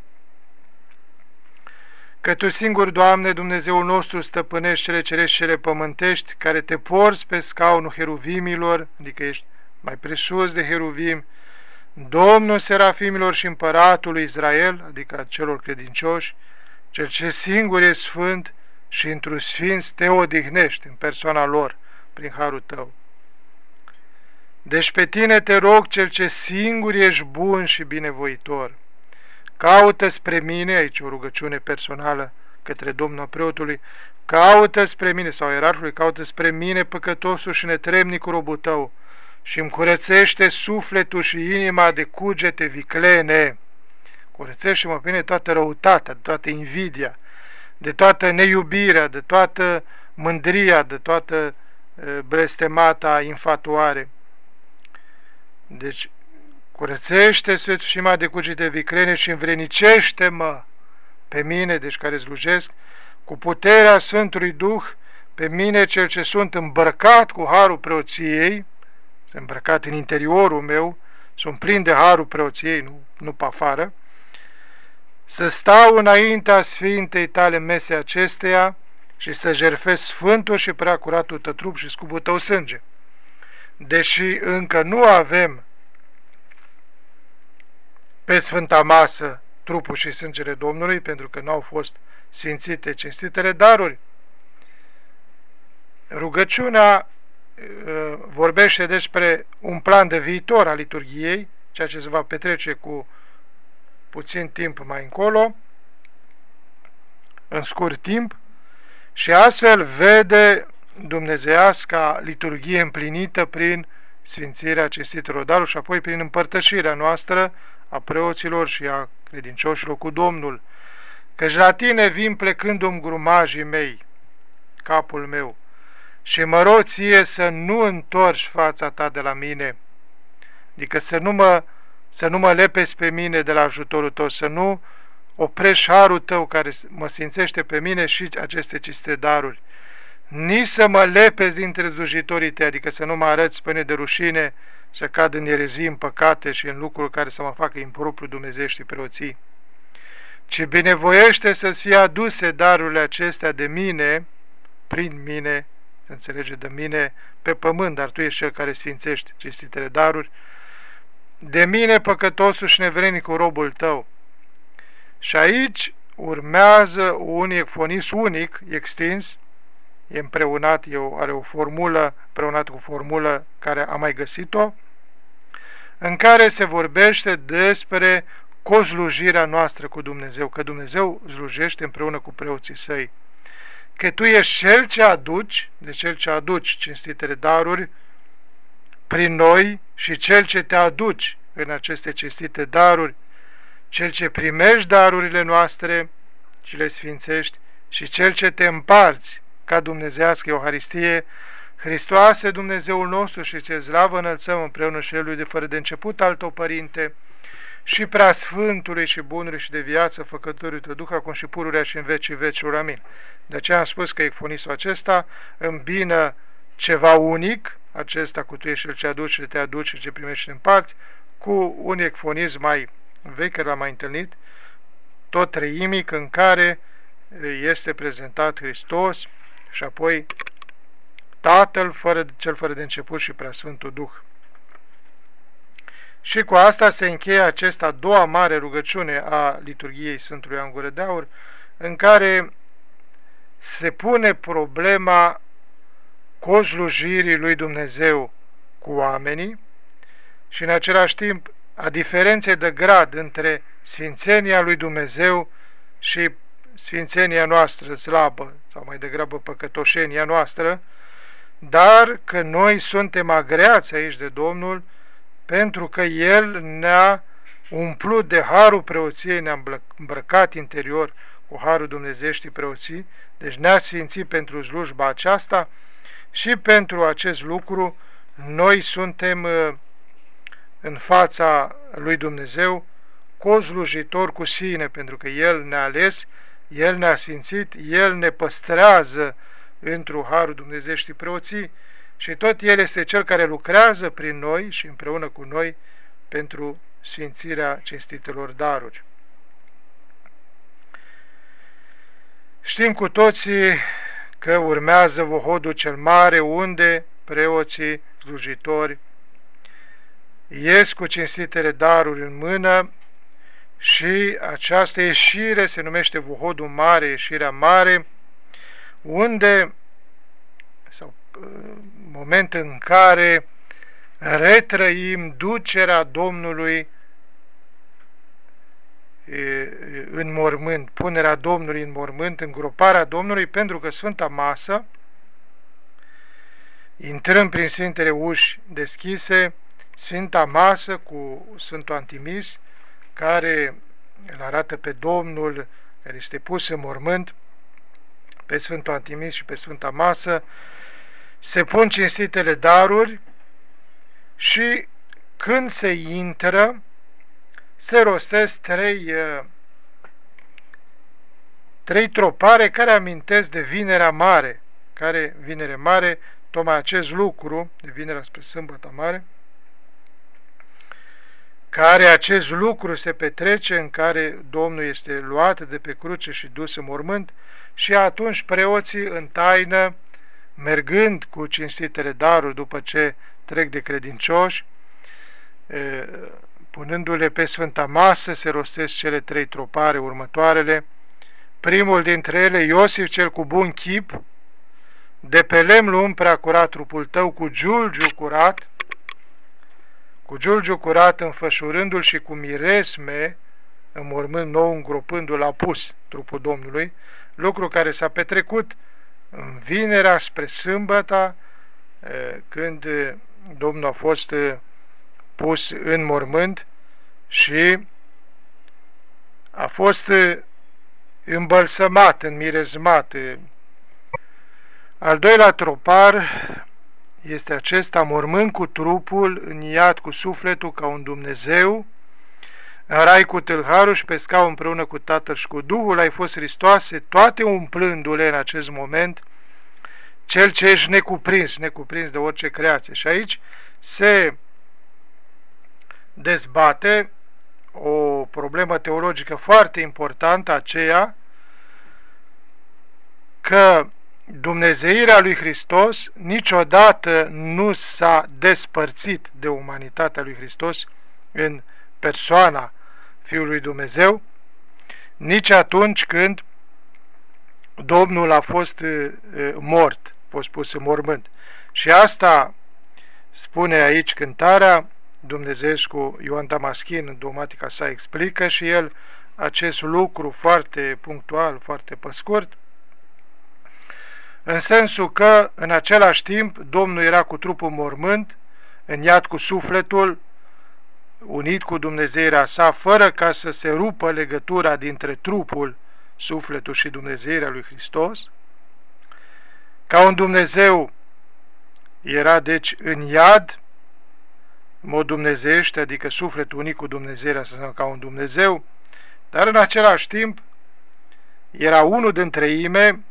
Că Tu singur, Doamne, Dumnezeul nostru, stăpânești cele cerești și cele pământești, care Te porți pe scaunul heruvimilor, adică ești mai presus de heruvim, Domnul serafimilor și împăratul lui Israel, adică a celor credincioși, Cel ce singur e sfânt și într-un sfinț Te odihnești în persoana lor, prin harul Tău. Deci pe Tine te rog, Cel ce singur ești bun și binevoitor, caută spre mine, aici o rugăciune personală către Domnul preotului, caută spre mine, sau ierarhului, caută spre mine păcătosul și netremnicul robul Tău și îmi curățește sufletul și inima de cugete viclene. Curățește-mă pe mine toată răutatea, de toată invidia, de toată neiubirea, de toată mândria, de toată blestemata infatuare. Deci, curățește sufletul și inima de cugete viclene și învrenicește-mă pe mine, deci care slujesc, cu puterea Sfântului Duh, pe mine cel ce sunt îmbrăcat cu harul preoției, sunt îmbrăcat în interiorul meu, sunt plin de harul preoției, nu, nu pe afară, să stau înaintea Sfintei Tale mese acesteia și să jertfesc sfântul și preacuratul Tău trup și scupul Tău sânge. Deși încă nu avem pe Sfânta Masă trupul și sângele Domnului, pentru că nu au fost sfințite cinstitele daruri, rugăciunea uh, vorbește despre un plan de viitor al liturghiei, ceea ce se va petrece cu puțin timp mai încolo, în scurt timp, și astfel vede dumnezeiasca liturghie împlinită prin sfințirea cinstitelor daruri și apoi prin împărtășirea noastră a preoților și a credincioșilor cu Domnul. Căci la Tine vin plecându-mi grumajii mei, capul meu, și mă rog Ție să nu întorci fața Ta de la mine, adică să nu mă, să nu mă lepezi pe mine de la ajutorul Tău, să nu oprești harul Tău care mă sfințește pe mine și aceste cinste daruri, nici să mă lepezi dintre slujitorii Tăi, adică să nu mă arăți până de rușine, să cad în erezii, în păcate și în lucruri care să mă facă impropriu dumnezeiești preoții, ci binevoiește să-ți fie aduse darurile acestea de mine, prin mine, se înțelege de mine pe pământ, dar Tu ești Cel care sfințești cinstitele daruri, de mine păcătosul și nevrednicul robul Tău. Și aici urmează un ecfonis unic, extins, e împreunat, eu, are o formulă, împreunat cu formulă care am mai găsit-o, în care se vorbește despre coslujirea noastră cu Dumnezeu, că Dumnezeu slujește împreună cu preoții Săi, că Tu ești Cel ce aduci, de Cel ce aduci cinstitele daruri prin noi și Cel ce te aduci în aceste cinstite daruri, Cel ce primești darurile noastre și le sfințești și Cel ce te împarți ca dumnezeiască Euharistie, Hristoase, Dumnezeul nostru, și Ție slavă înălțăm împreună și Celui de fără de început al Tău, Părinte, și Preasfântului și Bunului și de viață, Făcătorului Tău Duh, acum și pururea și în vecii vecilor. Amin. De aceea am spus că ecfonisul acesta îmbină ceva unic, acesta cu Tu ești Cel ce aduci și te aduci și ce primești și împarți, cu un ecfonism mai vechi, care l-am mai întâlnit, tot treimic, în care este prezentat Hristos și apoi Tatăl, fără, Cel fără de început și Preasfântul Duh. Și cu asta se încheie acesta a doua mare rugăciune a liturghiei Sfântului Ioan Gură de Aur, în care se pune problema coslujirii lui Dumnezeu cu oamenii și în același timp a diferenței de grad între sfințenia lui Dumnezeu și sfințenia noastră slabă, sau mai degrabă păcătoșenia noastră, dar că noi suntem agreați aici de Domnul pentru că El ne-a umplut de harul preoției, ne-a îmbrăcat interior cu harul dumnezeieștii preoții, deci ne-a sfințit pentru slujba aceasta Și pentru acest lucru noi suntem în fața lui Dumnezeu coslujitor cu sine, pentru că El ne-a ales, El ne-a sfințit, El ne păstrează într-o harul dumnezeieștii preoții și tot El este Cel care lucrează prin noi și împreună cu noi pentru sfințirea cinstitelor daruri. Știm cu toții că urmează vohodul cel mare, unde preoții slujitori ies cu cinstitele daruri în mână și această ieșire se numește vohodul mare, ieșirea mare, unde, sau moment în care retrăim ducerea Domnului în mormânt, punerea Domnului în mormânt, îngroparea Domnului, pentru că Sfânta Masă, intrând prin Sfintele uși deschise, Sfânta Masă cu Sfântul Antimis, care îl arată pe Domnul care este pus în mormânt, pe Sfântul Antimis și pe Sfânta Masă, se pun cinstitele daruri și când se intră, se rostesc trei, trei tropare care amintesc de Vinerea Mare, care, Vinere Mare, tocmai acest lucru, de Vinerea spre Sâmbăta Mare, care acest lucru se petrece în care Domnul este luat de pe cruce și dus în mormânt și atunci preoții în taină, mergând cu cinstitele daruri după ce trec de credincioși, punându-le pe Sfânta Masă, se rostesc cele trei tropare următoarele. Primul dintre ele, Iosif cel cu bun chip, de pe lemn luăm prea curat trupul tău cu giulgiu curat, cu giulgiu curat înfășurându-l și cu miresme, în mormânt nou îngropându-l, a pus trupul Domnului, lucru care s-a petrecut în vinerea spre sâmbăta, când Domnul a fost pus în mormânt și a fost îmbălsămat, înmirezmat. Al doilea tropar este acesta, mormânt cu trupul, îniat cu sufletul ca un Dumnezeu, în rai cu tâlharul și pe scaun împreună cu Tatăl și cu Duhul, ai fost Hristoase, toate umplându-le în acest moment, cel ce ești necuprins, necuprins de orice creație. Și aici se dezbate o problemă teologică foarte importantă, aceea că dumnezeirea lui Hristos niciodată nu s-a despărțit de umanitatea lui Hristos în persoana Fiului Dumnezeu, nici atunci când Domnul a fost mort, a fost pus în mormânt. Și asta spune aici cântarea, Dumnezeescu Ioan Damaschin în dogmatica sa explică și el acest lucru foarte punctual, foarte pe scurt, în sensul că în același timp Domnul era cu trupul mormânt, îniat cu sufletul, unit cu Dumnezeirea sa, fără ca să se rupă legătura dintre trupul, sufletul și Dumnezeirea lui Hristos. Ca un Dumnezeu era deci în iad, în mod dumnezeiește, adică sufletul unit cu Dumnezeirea sa ca un Dumnezeu, dar în același timp era unul din treime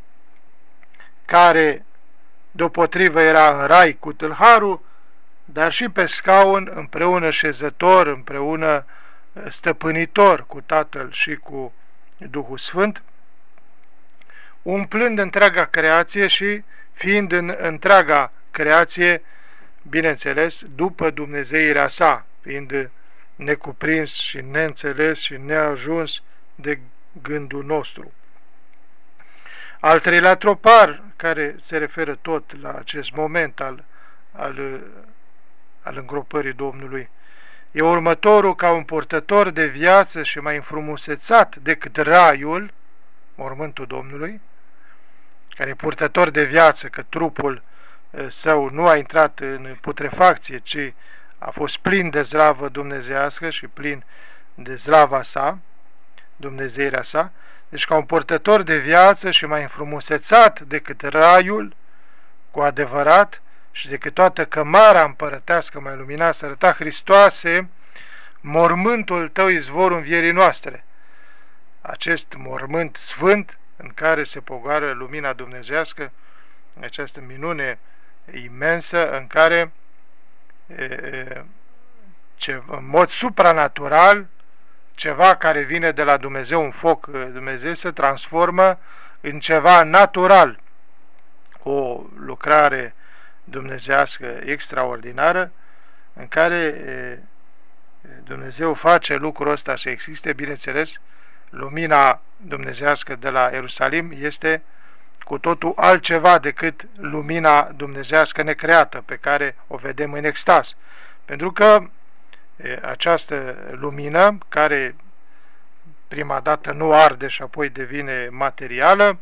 care deopotrivă era în rai cu tâlharul, dar și pe scaun împreună șezător, împreună stăpânitor cu Tatăl și cu Duhul Sfânt, umplând întreaga creație și fiind în întreaga creație, bineînțeles, după dumnezeirea sa, fiind necuprins și neînțeles și neajuns de gândul nostru. Al treilea tropar, care se referă tot la acest moment al, al, al îngropării Domnului, e următorul, ca un purtător de viață și mai înfrumusețat decât raiul, mormântul Domnului, care e purtător de viață, că trupul său nu a intrat în putrefacție, ci a fost plin de slavă dumnezeiască și plin de slava sa, dumnezeirea sa, deci ca un purtător de viață și mai înfrumusețat decât raiul, cu adevărat și decât toată cămara împărătească mai lumina, să arăta, Hristoase, mormântul tău, izvorul învierii noastre. Acest mormânt sfânt în care se pogoară lumina dumnezească, această minune imensă în care e, e, ce, în mod supranatural ceva care vine de la Dumnezeu, un foc Dumnezeu, se transformă în ceva natural, o lucrare dumnezească extraordinară în care Dumnezeu face lucrul ăsta să existe. Bineînțeles, lumina dumnezească de la Ierusalim este cu totul altceva decât lumina dumnezească necreată pe care o vedem în extaz, pentru că această lumină, care prima dată nu arde și apoi devine materială,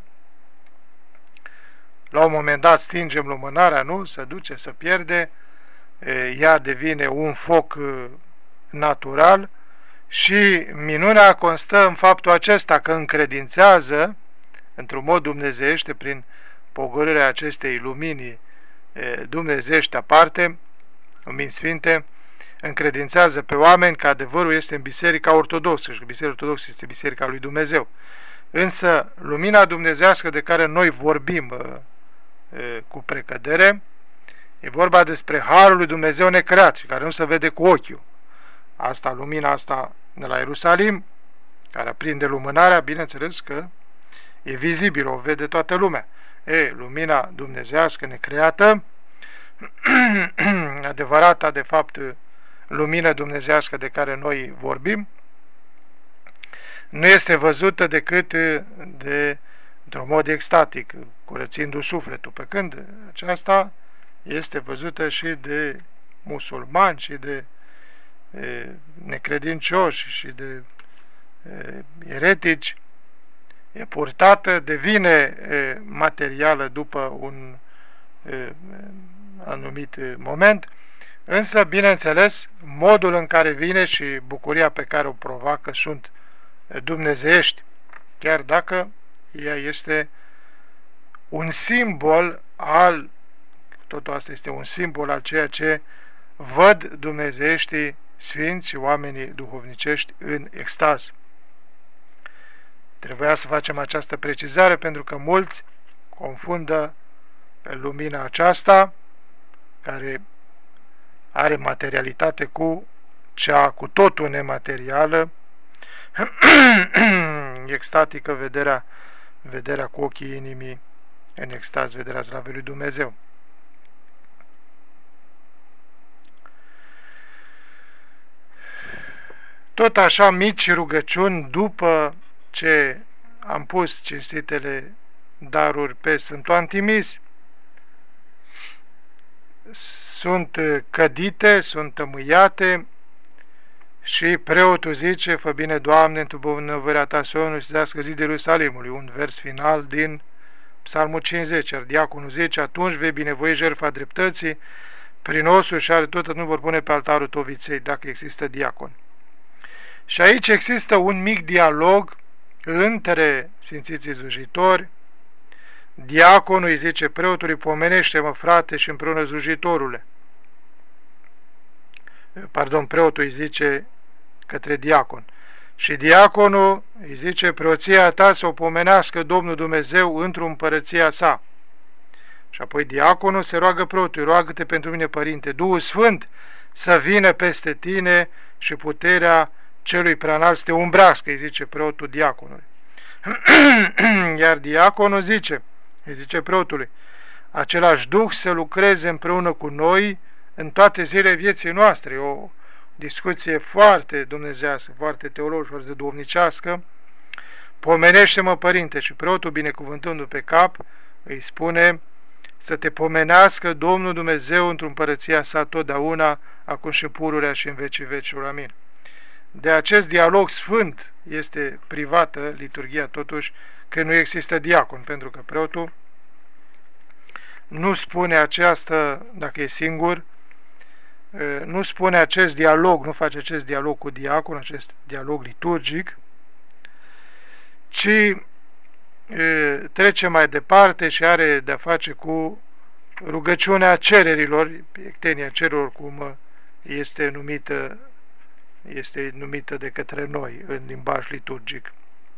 la un moment dat stingem lumânarea, nu? Se duce, se pierde, ea devine un foc natural și minunea constă în faptul acesta, că încredințează într-un mod dumnezeiește, prin pogorârea acestei lumini dumnezeiești aparte, lumini sfinte, încredințează pe oameni că adevărul este în Biserica Ortodoxă și că Biserica Ortodoxă este Biserica lui Dumnezeu. Însă lumina dumnezească de care noi vorbim cu precădere, e vorba despre Harul lui Dumnezeu necreat și care nu se vede cu ochiul. Asta, lumina asta de la Ierusalim, care aprinde lumânarea, bineînțeles că e vizibil, o vede toată lumea. E, lumina dumnezească necreată, adevărata, de fapt, lumină dumnezească de care noi vorbim, nu este văzută decât de, într-un mod extatic, curățindu-i sufletul, pe când aceasta este văzută și de musulmani și de e, necredincioși și de e, eretici, e purtată, devine e, materială după un e, anumit moment, însă, bineînțeles, modul în care vine și bucuria pe care o provoacă sunt dumnezeiești, chiar dacă ea este un simbol al, totul asta este un simbol al ceea ce văd dumnezeieștii sfinți și oamenii duhovnicești în extaz. Trebuia să facem această precizare pentru că mulți confundă lumina aceasta, care are materialitate, cu cea cu totul nematerială, extatică, vederea, vederea cu ochii inimii în extaz, vederea slavei lui Dumnezeu. Tot așa mici rugăciuni după ce am pus cinstitele daruri pe Sfântul Antimis sunt cădite, sunt tămâiate și preotul zice: fă bine, Doamne, într-o bunăvoirea ta somnul și zească zid de Ierusalimului, un vers final din Psalmul cincizeci, iar diaconul zice: atunci vei binevoi jertfa dreptății, prin osul și are tot, nu vor pune pe altarul tău viței, dacă există diacon. Și aici există un mic dialog între sfințiții slujitori. Diaconul îi zice preotului: pomenește-mă, frate, și împreună slujitorule. Pardon, preotul îi zice către diacon. Și diaconul îi zice: preoția ta să o pomenească Domnul Dumnezeu într-o împărăția sa. Și apoi diaconul se roagă preotului: roagă-te pentru mine, Părinte, Duhul Sfânt să vină peste tine și puterea celui preanalt să te umbrească, îi zice preotul diaconului. Iar diaconul zice, îi zice preotului: același Duh să lucreze împreună cu noi în toate zilele vieții noastre. O discuție foarte dumnezească, foarte teologică, foarte duhovnicească. Pomenește-mă, Părinte, și preotul, binecuvântându-l pe cap, îi spune: să te pomenească Domnul Dumnezeu într-o împărăția sa totdeauna, acum și pururea și în vecii vecilor. Amin. De acest dialog sfânt este privată liturghia, totuși, că nu există diacon, pentru că preotul nu spune aceasta, dacă e singur, nu spune acest dialog, nu face acest dialog cu diacon, acest dialog liturgic, ci trece mai departe și are de-a face cu rugăciunea cererilor, ectenia cererilor, cum este numită, este numită de către noi în limbaj liturgic.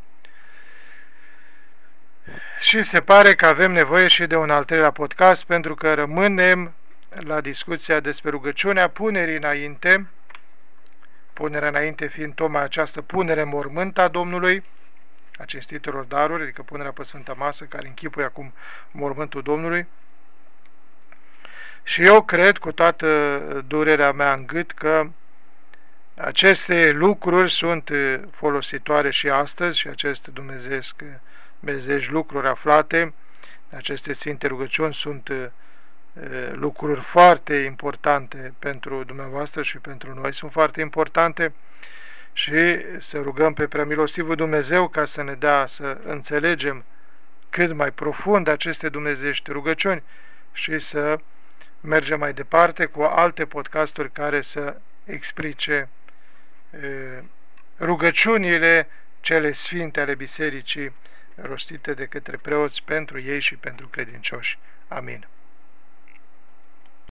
Și se pare că avem nevoie și de un al treilea podcast, pentru că rămânem la discuția despre rugăciunea punerii înainte, punerea înainte fiind tocmai această punere în mormânt a Domnului, a cinstitelor daruri, adică punerea pe Sfânta Masă, care închipuie acum mormântul Domnului. Și eu cred, cu toată durerea mea în gât, că aceste lucruri sunt folositoare și astăzi, și aceste dumnezeiești, dumnezeiești lucruri aflate, aceste sfinte rugăciuni sunt lucruri foarte importante pentru dumneavoastră și pentru noi, sunt foarte importante, și să rugăm pe Preamilostivul Dumnezeu ca să ne dea să înțelegem cât mai profund aceste dumnezeiești rugăciuni și să mergem mai departe cu alte podcasturi care să explice rugăciunile cele sfinte ale bisericii rostite de către preoți pentru ei și pentru credincioși. Amin.